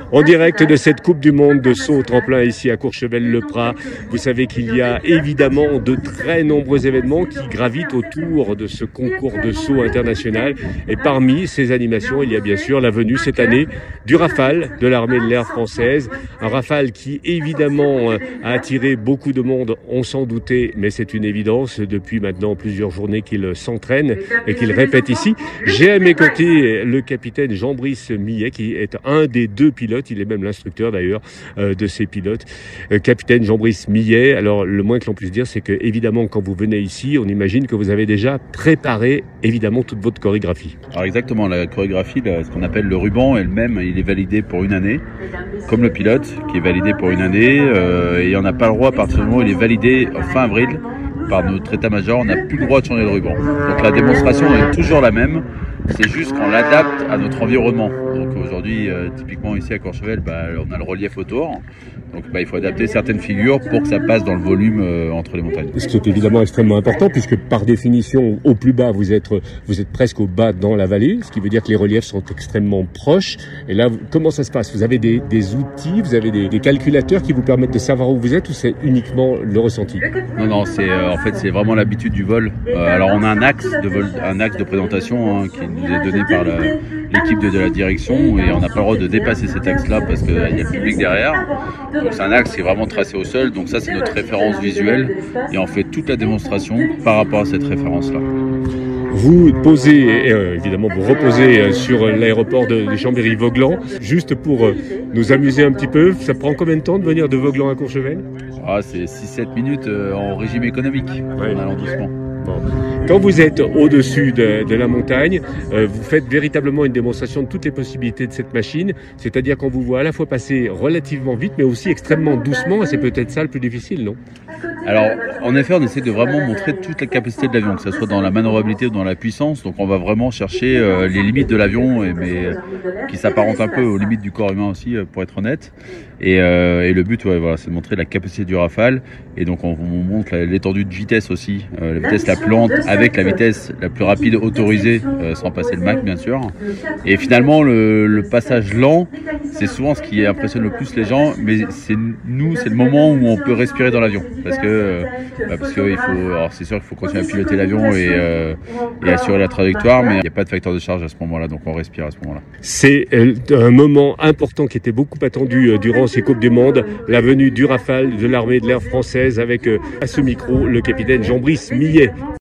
En direct de cette Coupe du Monde de saut au tremplin ici à Courchevel-le-Prat. Vous savez qu'il y a évidemment de très nombreux événements qui gravitent autour de ce concours de saut international. Et parmi ces animations, il y a bien sûr la venue cette année du Rafale de l'armée de l'air française. Un Rafale qui évidemment a attiré beaucoup de monde, on s'en doutait, mais c'est une évidence depuis maintenant plusieurs journées qu'il s'entraîne et qu'il répète ici. J'ai à mes côtés le capitaine Jean-Brice Millet qui est un des deux pilotes. Il est même l'instructeur d'ailleurs de ces pilotes. Capitaine Jean-Brice Millet, alors le moins que l'on puisse dire, c'est que évidemment quand vous venez ici, on imagine que vous avez déjà préparé évidemment toute votre chorégraphie. Alors exactement, la chorégraphie, ce qu'on appelle le ruban, elle-même, il est validé pour une année, comme le pilote qui est validé pour une année, et on n'a pas le droit à partir du moment où il est validé fin avril par notre état-major, on n'a plus le droit de changer le ruban. Donc la démonstration est toujours la même. C'est juste qu'on l'adapte à notre environnement. Donc aujourd'hui, typiquement ici à Courchevel, on a le relief autour. Donc il faut adapter certaines figures pour que ça passe dans le volume entre les montagnes. Ce qui est évidemment extrêmement important puisque par définition, au plus bas, vous êtes presque au bas dans la vallée, ce qui veut dire que les reliefs sont extrêmement proches. Et là, comment ça se passe? Vous avez des outils, vous avez des calculateurs qui vous permettent de savoir où vous êtes ou c'est uniquement le ressenti? Non, c'est c'est vraiment l'habitude du vol. Alors on a un axe de présentation qui nous est donné par l'équipe de la direction et on n'a pas le droit de dépasser cet axe-là parce qu'il y a le public derrière. Donc c'est un axe qui est vraiment tracé au sol, donc ça c'est notre référence visuelle et on fait toute la démonstration par rapport à cette référence-là. Vous posez, évidemment vous reposez sur l'aéroport de Chambéry-Voglan, juste pour nous amuser un petit peu. Ça prend combien de temps de venir de Voglan à Courchevel? C'est 6-7 minutes en régime économique, en allant doucement. Quand vous êtes au-dessus de la montagne, vous faites véritablement une démonstration de toutes les possibilités de cette machine, c'est-à-dire qu'on vous voit à la fois passer relativement vite, mais aussi extrêmement doucement, et c'est peut-être ça le plus difficile, non? Alors, en effet, on essaie de vraiment montrer toute la capacité de l'avion, que ce soit dans la manœuvrabilité ou dans la puissance. Donc, on va vraiment chercher les limites de l'avion, mais qui s'apparentent un peu aux limites du corps humain aussi, pour être honnête. Et le but, c'est de montrer la capacité du Rafale. Et donc, on montre l'étendue de vitesse aussi, la vitesse la plus lente avec la vitesse la plus rapide autorisée, sans passer le Mach, bien sûr. Et finalement, le passage lent, c'est souvent ce qui impressionne le plus les gens, mais c'est le moment où on peut respirer dans l'avion. Parce que alors c'est sûr qu'il faut continuer à piloter l'avion et assurer la trajectoire, mais il n'y a pas de facteur de charge à ce moment-là, donc on respire à ce moment-là. C'est un moment important qui était beaucoup attendu durant ces Coupes du Monde, la venue du Rafale de l'armée de l'air française avec à ce micro le capitaine Jean-Brice Millet.